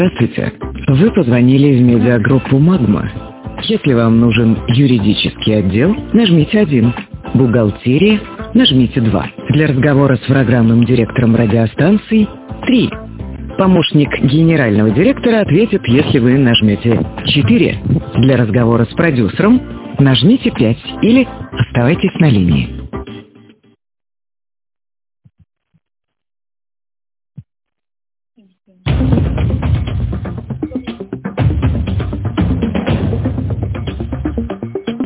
Здравствуйте. Вы позвонили в медиагруппу «Магма». Если вам нужен юридический отдел, нажмите 1. Бухгалтерия, нажмите 2. Для разговора с программным директором радиостанции 3. Помощник генерального директора ответит, если вы нажмете 4. Для разговора с продюсером нажмите 5 или оставайтесь на линии.